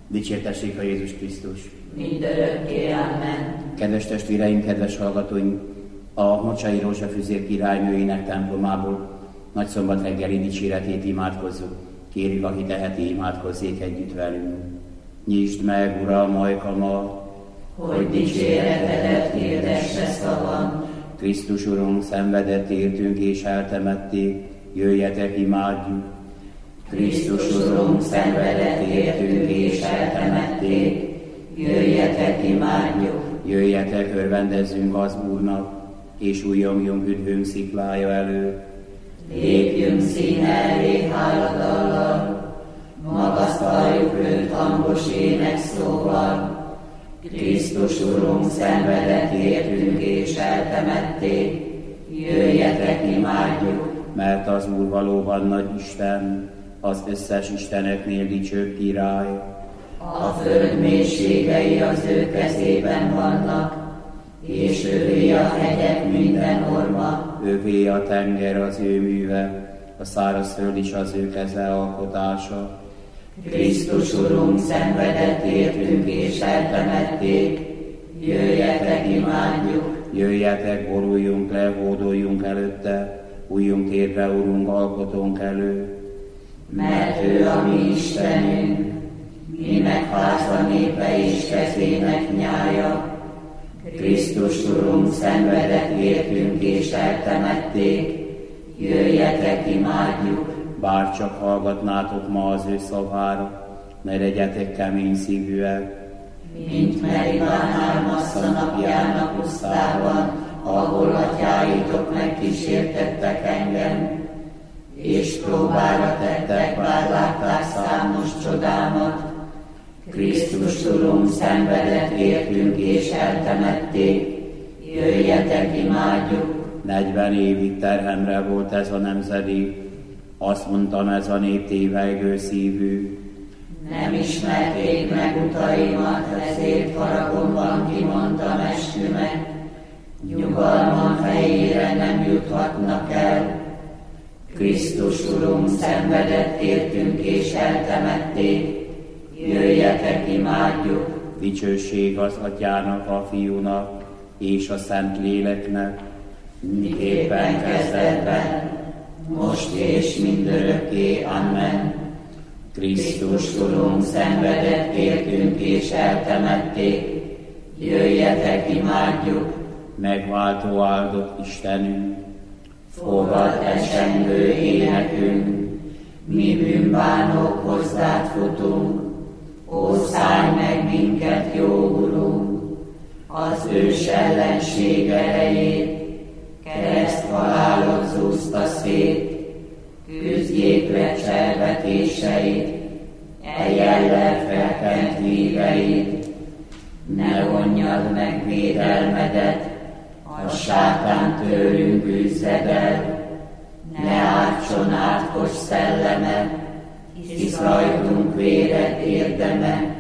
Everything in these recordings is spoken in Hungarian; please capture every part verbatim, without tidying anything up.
Dicsértessék a Jézus Krisztus! Mindörökké, amen. Kedves testvéreim, kedves hallgatóink! A Mocsai Rózsafüzér királynőinek templomából nagyszombat reggeli dicséretét imádkozzuk. Kérjük, aki teheti, imádkozzék együtt velünk. Nyisd meg, Uram, ajkamat, hogy dicséretedet hirdesse szavam. Krisztus Urunk szenvedett értünk és eltemették, jöjjetek, imádjuk. Krisztus Urunk szenvedett értünk és eltemették, jöjjetek, imádjuk. Jöjjetek, örvendezzünk az Úrnak, és újjongjunk üdvünk sziklája elő. Lépjünk színe elé háladallal, magasztaljuk őt hangos énekszóval. Krisztus Urunk szenvedett értünk és eltemették, jöjjetek, imádjuk. Mert az Úr valóban nagy Isten, az összes isteneknél dicsőbb király. A föld mélységei az ő kezében vannak, és övé a hegyek minden orma. Övé a tenger az ő műve, a szárazföld is az ő keze alkotása. Krisztus Urunk szenvedett értünk és eltemették, jöjjetek, imádjuk. Jöjjetek, boruljunk le, hódoljunk előtte, újjunk térve, Urunk, alkotónk elő. Mert ő a mi Istenünk, mi megháza népe és kezének nyája. Krisztus Urunk szenvedett értünk és eltemették, jöjjetek, imádjuk. Bár csak hallgatnátok ma az ő szavára, ne legyetek kemény szívűek. Mint Meribán Ármassza napjának pusztában, ahol atyáitok megkísértettek engem, és próbára tettek, bár látták számos csodámat. Krisztus Urunk szenvedett értünk és eltemették, jöjjetek, imádjuk. Negyven évig terhemre volt ez a nemzedék, azt mondtam, ez a nép tévejgő szívű. Nem ismerték meg utaimat, ezért haragomban kimondtam eskümet. Nyugalmam helyére nem juthatnak el. Krisztus Urunk szenvedett értünk és eltemették, jöjjetek, imádjuk. Dicsőség az Atyának, a Fiúnak és a Szent Léleknek, miképpen kezdetben, most és mindörökké, amen. Krisztus Urunk szenvedett értünk és eltemették, jöjjetek, imádjuk. Megváltó áldott Istenünk, fogad esendő énekünk, mi bűnbánók hozzád futunk, ó, szállj meg minket, jó Urunk, az ős ellenség erejét, kereszt halálot zúzta szét, küzdjék le cselvetéseit, e jellel felkent híveit, ne vonjad meg védelmedet, a sátán tőlünk űzzed el, ne ártson átkos szelleme, hisz rajtunk véred érdeme,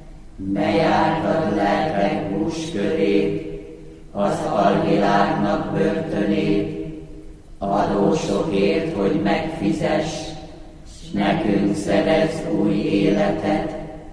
bejártad lelkek búskörét, az alvilágnak börtönét, adósokért, hogy megfizess, s nekünk szerez új életet,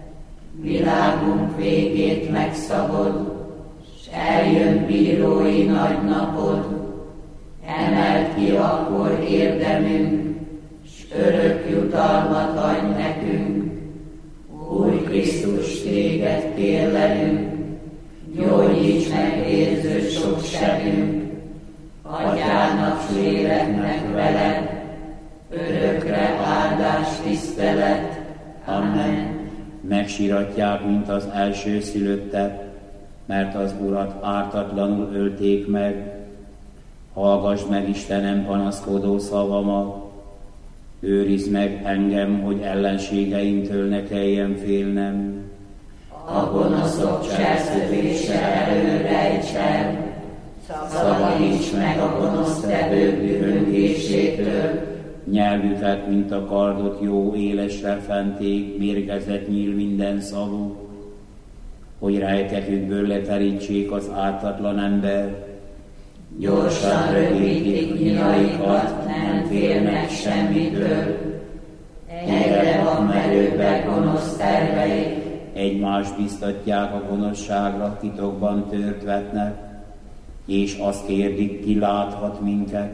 világunk végét megszabod, s eljön bírói nagy napod, emeld ki akkor érdemünk, s örök jutalmat adj nekünk. Új Krisztus, téged kérlelünk, gyógyíts meg érző sok sebünk, Atyának s Léleknek veled, örökre áldás, tisztelet, amen. Megsíratják, mint az elsőszülöttet, mert az Urat ártatlanul ölték meg. Hallgass meg, Istenem, panaszkodó szavamat, őrizd meg engem, hogy ellenségeimtől ne kelljen félnem. A gonoszok cselszövése elől rejts el, szabadíts meg a gonosztevők dühöngésétől. Nyelvüket, mint a kardot jó élesre fenték, mérgezett nyíl minden szavuk, hogy rejtekükből leterítsék az ártatlan ember. Gyorsan rövidítik nyilaikat, nem félnek semmitől. Egyre van merőbbek gonosz terveik, egymást biztatják a gonoszságra, titokban tört vetnek, és azt kérdik, ki láthat minket.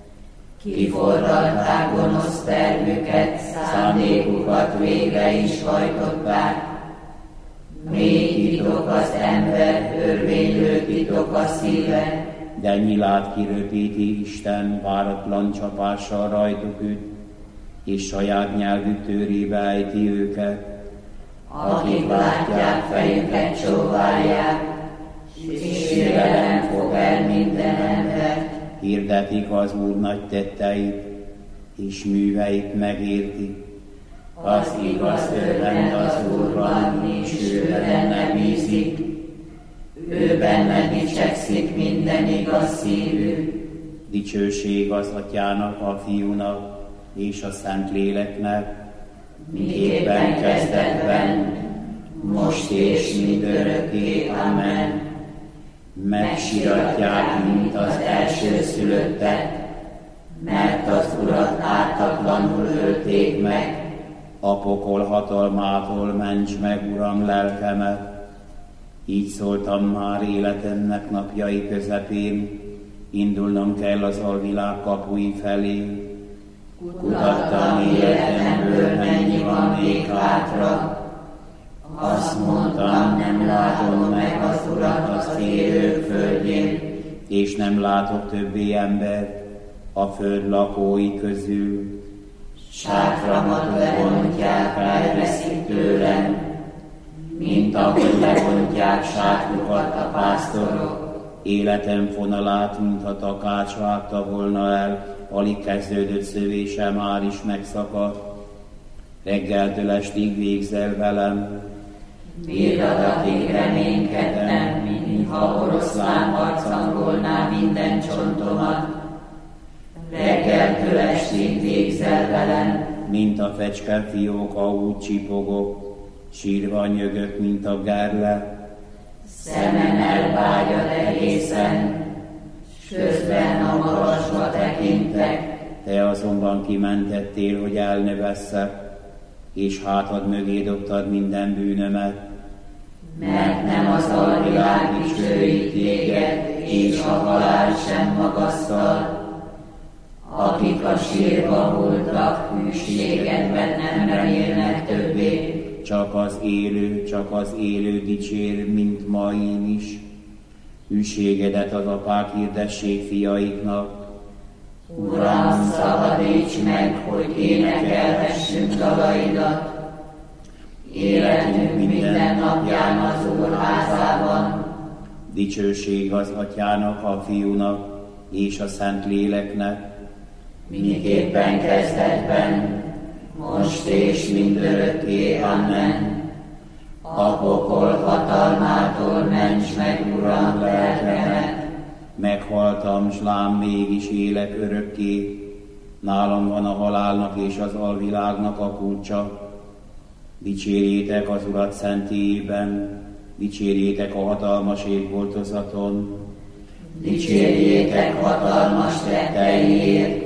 Kiforralták gonosz tervüket, szándékukat végre is hajtották. Mély titok az ember, örvénylő titok a szíve. De nyilát kiröpíti Isten, váratlan csapással rajtuk üt, és saját nyelvű tőrébe ejti őket. Akik látják, fejüket csóválják, és sérelem fog el minden embert. Hirdetik az Úr nagy tetteit, és műveit megértik. Az igaz örvend az Úrban, és ő benne bízik. Ő benne dicsekszik minden igaz szívű. Dicsőség az Atyának, a Fiúnak és a Szentléleknek, miképpen kezdetben, most és mindörökké. Amen. Megsiratják, mint az elsőszülöttet, mert az Urat ártatlanul ölték meg. A pokol hatalmától ments meg, Uram, lelkemet. Így szóltam már életemnek napjai közepén, indulnom kell az alvilág kapui felé. Kutattam életemből, mennyi van még hátra. Azt mondtam, nem látom meg az Urat az élők földjén, és nem látok többé embert a föld lakói közül. Sátramat levontják, elveszik tőlem, mint ahogy levontják sátrukat a pásztorok. Életem fonalát, mintha takács vágta volna el, alig kezdődött szövése, már is megszakadt. Reggeltől estig végzel velem. Biradatig reménykedtem, mintha oroszlán harcangolná minden csontomat. Reggeltől estig végzel velem, mint a fecske fióka, úgy csipogok, sírva nyögök, mint a gerle. Szemem elvágyad egészen, s közben a magasba tekintek. Te azonban kimentettél, hogy el ne vesszek, és hátad mögé dobtad minden bűnömet. Mert nem az alvilág dicsőít téged, és a halál sem magasztal. Akik a sírba hulltak, hűségedben nem remélnek többé. Csak az élő, csak az élő dicsér, mint ma én is. Hűségedet az apák hirdessék fiaiknak. Uram, szabadíts meg, hogy énekelhessünk dalaidat. Életünk minden napján az Úr házában. Dicsőség az Atyának, a Fiúnak és a Szentléleknek, miképpen kezdetben, most és mindörökké. Amen. A pokol hatalmától ments meg, Uram, lelkemet. Meghaltam, s lám mégis élek örökké. Nálam van a halálnak és az alvilágnak a kulcsa. Dicsérjétek az Urat szentélyében, dicsérjétek a hatalmas égboltozaton. Dicsérjétek hatalmas tetteiért,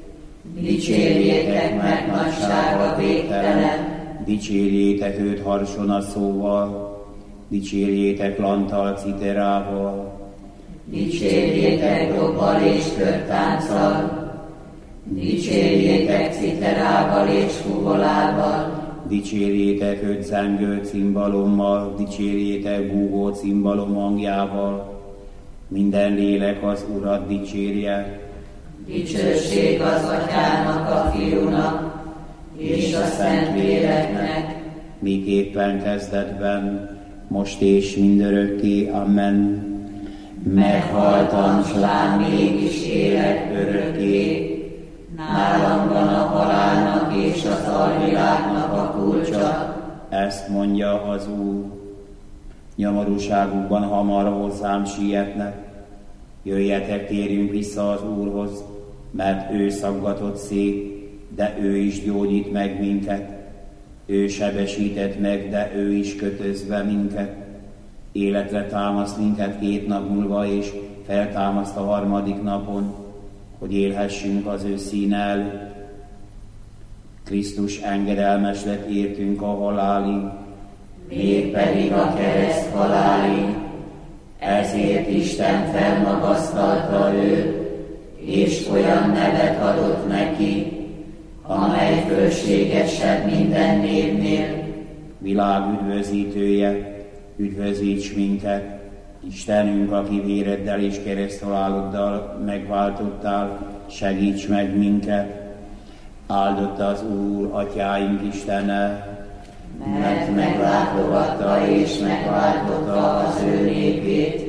dicsérjétek meg nagysága végtelen. Dicsérjétek őt harsona szóval, dicsérjétek lantal citerával. Dicsérjétek dobbal és körtánccal, dicsérjétek citerával és fuvolával. Dicsérjétek őt zengő cimbalommal, dicsérjétek búgó cimbalom hangjával. Minden lélek az Urat dicsérje. Dicsőség az Atyának, a Fiúnak és a Szentléleknek, miképpen kezdetben, most és mindörökké. Amen. Meghaltam, s lám mégis élek örökké. Nálam van a halálnak és az alvilágnak a kulcsa. Ezt mondja az Úr. Nyomorúságukban hamar hozzám sietnek. Jöjjetek, térjünk vissza az Úrhoz, mert ő szaggatott szét, de ő is gyógyít meg minket. Ő sebesített meg, de ő is kötözve minket. Életre támaszt minket két nap múlva, és feltámaszt a harmadik napon, hogy élhessünk az ő színe előtt. Krisztus engedelmes lett értünk a halálig, mégpedig a kereszt halálig. Ezért Isten felmagasztalta őt, és olyan nevet adott neki, amely fölségesebb minden névnél. Világ üdvözítője, üdvözíts minket, Istenünk, aki véreddel és kereszthaláloddal megváltottál, segíts meg minket. Áldott az Úr, Atyáink Istene, mert meglátogatta és megváltotta az ő népét,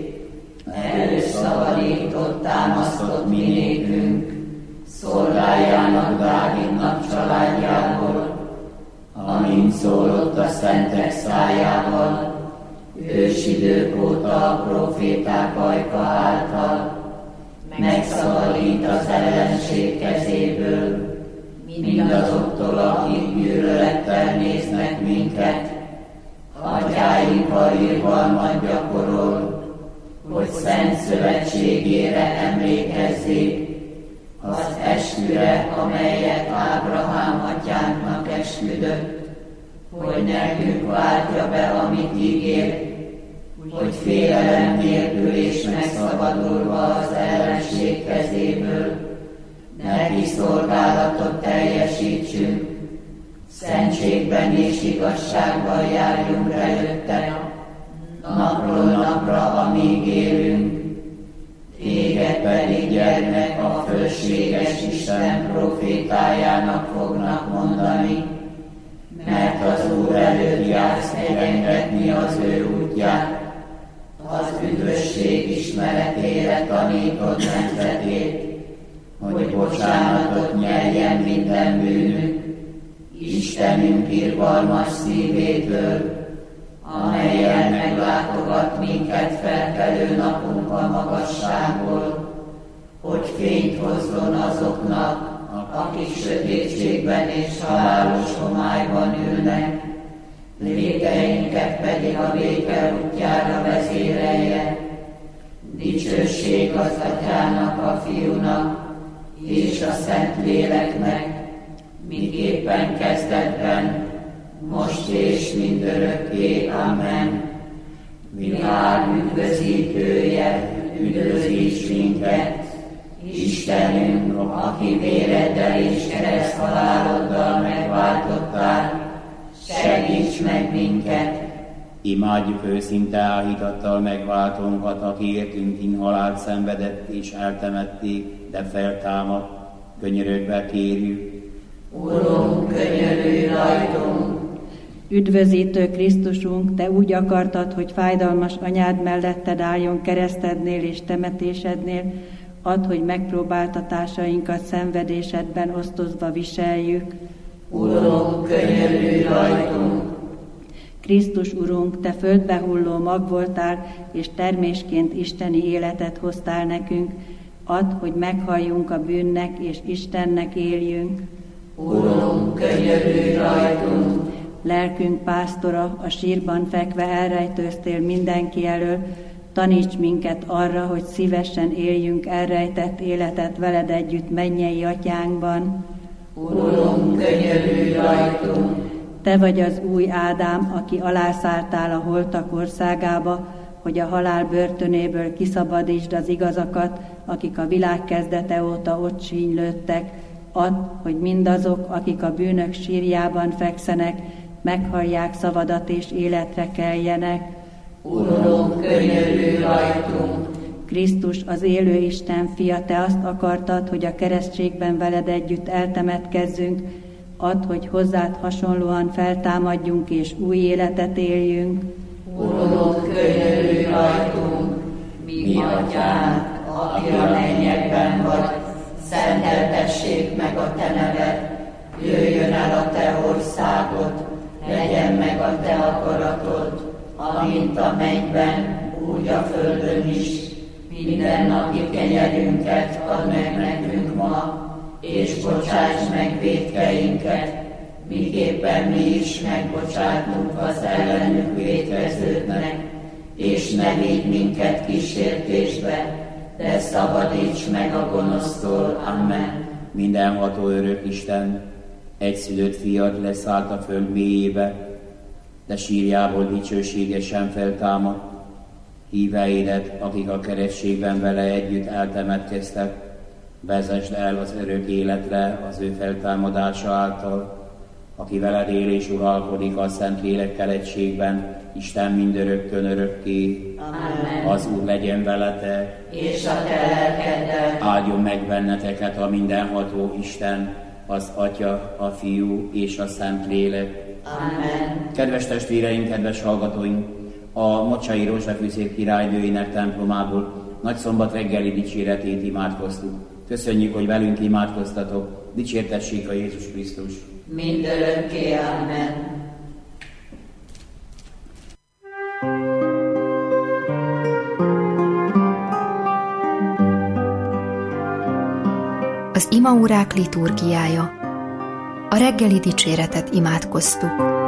előszabadított, támasztott mi nékünk, szolgájának Dávidnak családjából, amint szólott a szentek szájával, ősidők óta a proféták ajka által, megszabadít az ellenség kezéből, mindazoktól, akik gyűlölettel néznek minket. Atyáinkkal irgalmat gyakorol, hogy szent szövetségére emlékezzék, az esküre, amelyet Ábrahám atyánknak esküdött, hogy nekünk váltja be, amit ígér, hogy félelem nélkül és megszabadulva az ellenség kezéből, neki szolgálatot teljesítsünk, szentségben és igazságban járjunk előtte, napról napra, amíg élünk. Téged pedig, gyermek, a fölséges Isten profétájának fognak mondani, mert az Úr előtt jársz egyengetni az ő útját, az üdvösség ismeretére tanítod nemzetét, hogy bocsánatot nyerjen minden bűnük, Istenünk irgalmas szívétől, amelyen meglátogat minket felkelő napunk a magasságból, hogy fényt hozzon azoknak, akik sötétségben és halálos homályban ülnek, léteinket pedig a béke útjára vezérelje. Dicsőség az Atyának, a Fiúnak és a Szentléleknek, miképpen kezdetben, most és mindörökké. Amen. Világ üdvözítője, üdvözíts minket, Istenünk, aki véreddel és kereszthaláloddal megváltottál, segíts meg minket. Imádjuk őszinte áhítattal megváltónkat, aki értünk inhalált szenvedett és eltemették, de feltámadt, könyörögve kérjük. Urunk, könyörülj rajtunk! Üdvözítő Krisztusunk, Te úgy akartad, hogy fájdalmas anyád melletted álljon keresztednél és temetésednél, add, hogy megpróbáltatásainkat szenvedésedben osztozva viseljük. Urunk, könyörülj rajtunk! Krisztus Urunk, Te földbe hulló mag voltál, és termésként isteni életet hoztál nekünk, add, hogy meghalljunk a bűnnek, és Istennek éljünk. Urunk, könyörülj rajtunk! Lelkünk pásztora, a sírban fekve elrejtőztél mindenki elől, taníts minket arra, hogy szívesen éljünk elrejtett életet veled együtt mennyei atyánkban. Urunk, könyörülj rajtunk! Te vagy az új Ádám, aki alászálltál a holtak országába, hogy a halál börtönéből kiszabadítsd az igazakat, akik a világ kezdete óta ott sínylődtek. Add, hogy mindazok, akik a bűnök sírjában fekszenek, meghallják szavadat és életre keljenek. Urunk, könyörülj rajtunk! Krisztus, az élő Isten fia, Te azt akartad, hogy a keresztségben veled együtt eltemetkezzünk. Add, hogy hozzád hasonlóan feltámadjunk és új életet éljünk. Urunk, könyörülj rajtunk! Mi atyánk, aki a mennyekben vagy, szenteltessék meg a Te neved, jöjjön el a Te országod, legyen meg a Te akaratod, amint a mennyben, úgy a földön is. Mindennapi kenyerünket add meg nekünk ma, és bocsáss meg vétkeinket, miképpen mi is megbocsátunk az ellenünk vétkezőknek, és ne vigy minket kísértésbe, de szabadíts meg a gonosztól. Amen. Mindenható örök Isten, egyszülött fiad leszállt a föld mélyébe, de sírjából dicsőségesen feltámad. Híveidet, akik a kerességben vele együtt eltemetkeztek, vezesd el az örök életre az ő feltámadása által, aki veled él és uralkodik a Szentlélekkel egységben, Isten mindörökkön örökké. Amen. Az Úr legyen veletek, és a te lelkeddel. Áldjon meg benneteket a mindenható Isten, az Atya, a Fiú és a Szentlélek. Amen. Kedves testvéreim, kedves hallgatóink, a Mocsai Rózsafűzér királynőinek templomából nagyszombat reggeli dicséretét imádkoztuk. Köszönjük, hogy velünk imádkoztatok. Dicsértessék a Jézus Krisztus. Mindörökké. Amen. Az imaórák liturgiája. A reggeli dicséretet imádkoztuk.